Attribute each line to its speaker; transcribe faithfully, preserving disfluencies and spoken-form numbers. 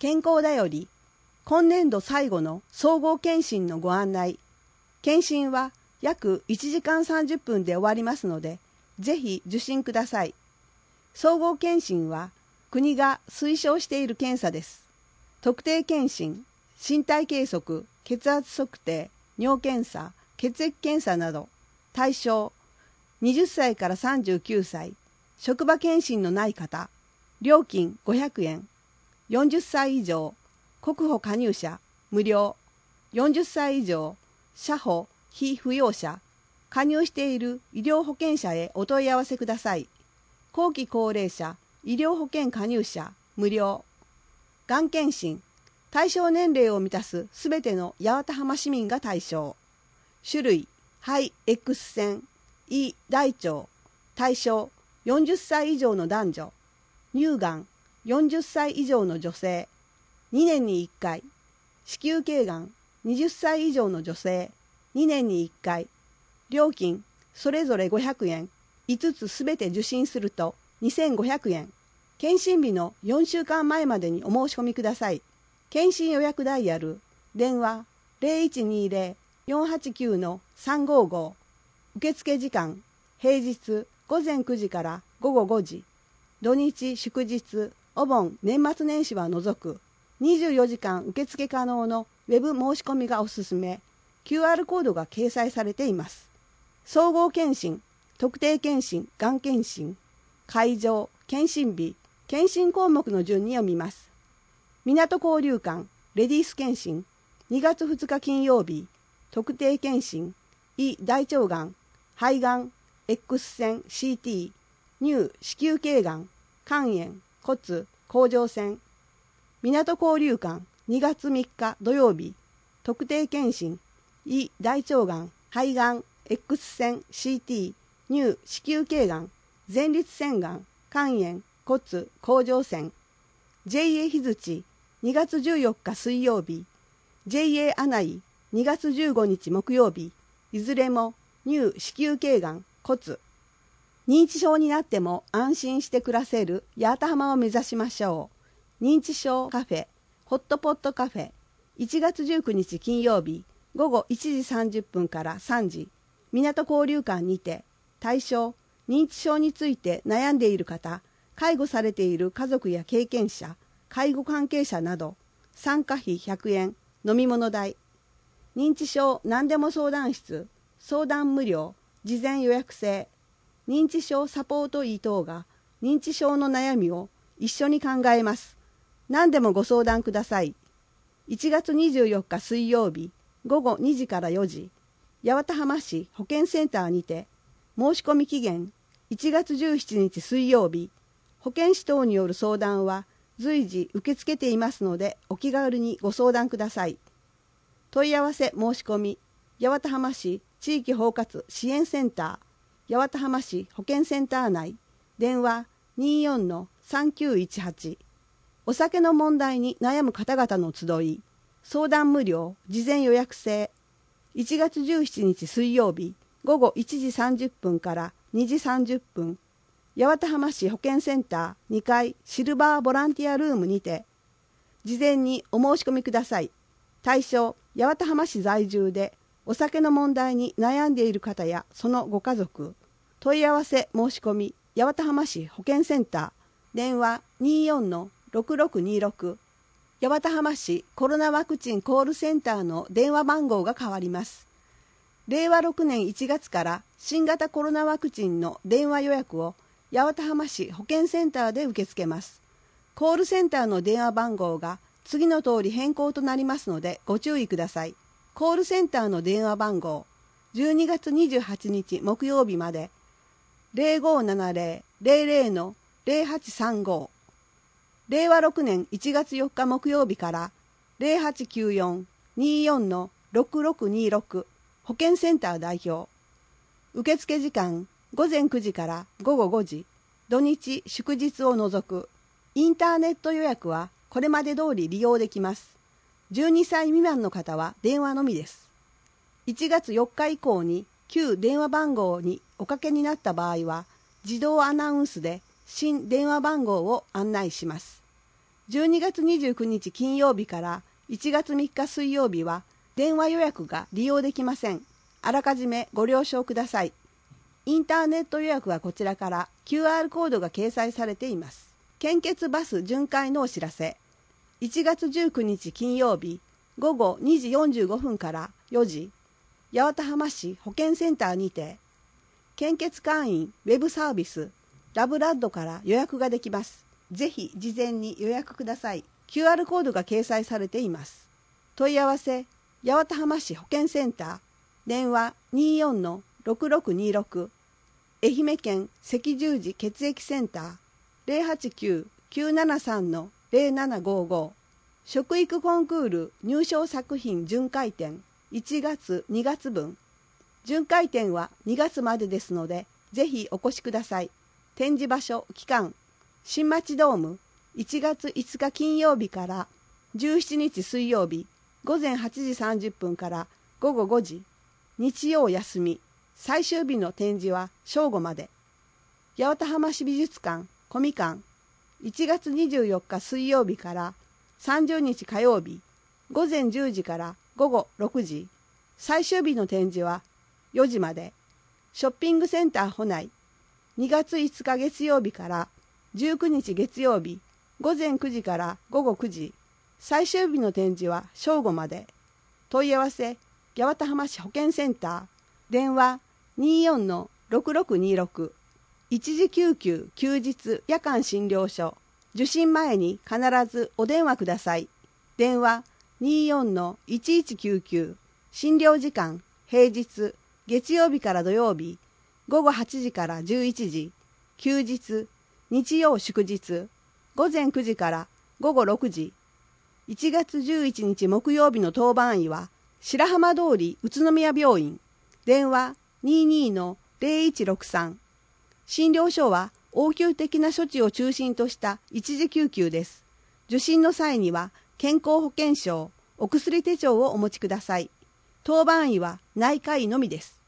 Speaker 1: 健康だより今年度最後の総合検診のご案内。検診は約いちじかんさんじゅっぷんで終わりますので、ぜひ受診ください。総合検診は国が推奨している検査です。特定検診、身体計測、血圧測定、尿検査、血液検査など、対象、はたちからさんじゅうきゅうさい、職場検診のない方、料金ごひゃくえん、よんじゅっさい以上、国保加入者、無料、よんじゅっさい以上、社保、被扶養者、加入している医療保険者へお問い合わせください。後期高齢者、医療保険加入者、無料。がん検診、対象年齢を満たすすべての八幡浜市民が対象。種類、肺 X 線、胃大腸、対象、よんじゅっさい以上の男女。乳がん、よんじゅっさい以上の女性。にねんにいっかい。子宮頸がん、はたち以上の女性。にねんにいっかい。料金、それぞれごひゃくえん。いつつすべて受診するとにせんごひゃくえん。検診日のよんしゅうかんまえまでにお申し込みください。検診予約ダイヤル、電話 ゼロいちにゼロ よんはちきゅう さんごご。受付時間、平日ごぜんくじからごごごじ。土日祝日、お盆、年末年始は除くにじゅうよじかん受付可能のウェブ申し込みがおすすめ。キューアール コードが掲載されています。総合検診、特定検診、がん検診、会場、検診日、検診項目の順に読みます。港交流館、レディース検診、にがつふつか金曜日、特定検診、胃大腸がん、肺がん、X 線 シーティー、乳子宮頸がん、肝炎、骨、甲状腺。港交流館、にがつみっか土曜日、特定検診、胃大腸がん、肺がん、X 線 シーティー、乳子宮頸がん、前立腺がん、肝炎、骨、甲状腺。ジェイエー 日槌、にがつじゅうよっか水曜日、ジェイエー アナイ、にがつじゅうごにち木曜日、いずれも乳子宮頸がん、骨。認知症になっても安心して暮らせる八幡浜を目指しましょう。認知症カフェ、ホットポットカフェ、いちがつじゅうくにち金曜日、ごごいちじさんじゅっぷんからさんじ、港交流館にて、対象、認知症について悩んでいる方、介護されている家族や経験者、介護関係者など、参加費ひゃくえん、飲み物代。認知症何でも相談室、相談無料、事前予約制。認知症サポート医等が認知症の悩みを一緒に考えます。何でもご相談ください。いちがつにじゅうよっか水曜日、ごごにじからよじ、八幡浜市保健センターにて、申し込み期限いちがつじゅうしちにち水曜日、保健師等による相談は随時受け付けていますので、お気軽にご相談ください。問い合わせ申し込み、八幡浜市地域包括支援センター、八幡浜市保健センター内、電話 にじゅうよんのさんきゅういちはち。お酒の問題に悩む方々の集い、相談無料、事前予約制。いちがつじゅうしちにち水曜日、ごごいちじさんじゅっぷんからにじさんじゅっぷん、八幡浜市保健センターにかいシルバーボランティアルームにて、事前にお申し込みください。対象、八幡浜市在住で、お酒の問題に悩んでいる方やそのご家族。問い合わせ申し込み、八幡浜市保健センター、電話 にじゅうよんのろくろくにろく。八幡浜市コロナワクチンコールセンターの電話番号が変わります。れいわろくねんいちがつから新型コロナワクチンの電話予約を八幡浜市保健センターで受け付けます。コールセンターの電話番号が次の通り変更となりますのでご注意ください。コールセンターの電話番号、じゅうにがつにじゅうはちにち木曜日まで、ゼロごななゼロ ゼロゼロのゼロはちさんご。れいわろくねんいちがつよっか木曜日からゼロはちきゅうよん にじゅうよんのろくろくにろく。保健センター代表。受付時間ごぜんくじからごごごじ、土日祝日を除く。インターネット予約はこれまで通り利用できます。じゅうにさい未満の方は電話のみです。いちがつよっか以降に旧電話番号におかけになった場合は、自動アナウンスで新電話番号を案内します。 じゅうにがつにじゅうくにち金曜日からいちがつみっか水曜日は電話予約が利用できません。あらかじめご了承ください。インターネット予約はこちらから キューアール コードが掲載されています。献血バス巡回のお知らせ。いちがつじゅうくにち金曜日ごごにじよんじゅうごふんからよじ、八幡浜市保健センターにて、献血会員ウェブサービスラブラッドから予約ができます。ぜひ事前に予約ください。キューアール コードが掲載されています。問い合わせ、八幡浜市保健センター、電話 にじゅうよんのろくろくにろく、愛媛県赤十字血液センター ゼロはちきゅう きゅうななさんのゼロななごご、食育コンクール入賞作品巡回展いちがつにがつ分。巡回展はにがつまでですので、ぜひお越しください。展示場所、期間、新町ドーム、いちがついつか金曜日からじゅうしちにち水曜日、ごぜんはちじさんじゅっぷんからごごごじ、日曜休み、最終日の展示は正午まで。八幡浜市美術館、コミ館、いちがつにじゅうよっか水曜日からさんじゅうにち火曜日、ごぜんじゅうじからごごろくじ、最終日の展示はよじまで。ショッピングセンター保内、にがついつか月曜日からじゅうくにち月曜日、ごぜんくじからごごくじ、最終日の展示は正午まで。問い合わせ、八幡浜市保健センター、電話 にじゅうよんのろくろくにろく、一時救急休日夜間診療所、受診前に必ずお電話ください。電話 にじゅうよんのいちいちきゅうきゅう、診療時間、平日、月曜日から土曜日、ごごはちじからじゅういちじ、休日、日曜祝日、ごぜんくじからごごろくじ。いちがつじゅういちにち木曜日の当番医は、白浜通り宇都宮病院、電話 にじゅうにのゼロいちろくさん。診療所は応急的な処置を中心とした一時救急です。受診の際には健康保険証、お薬手帳をお持ちください。当番医は内科医のみです。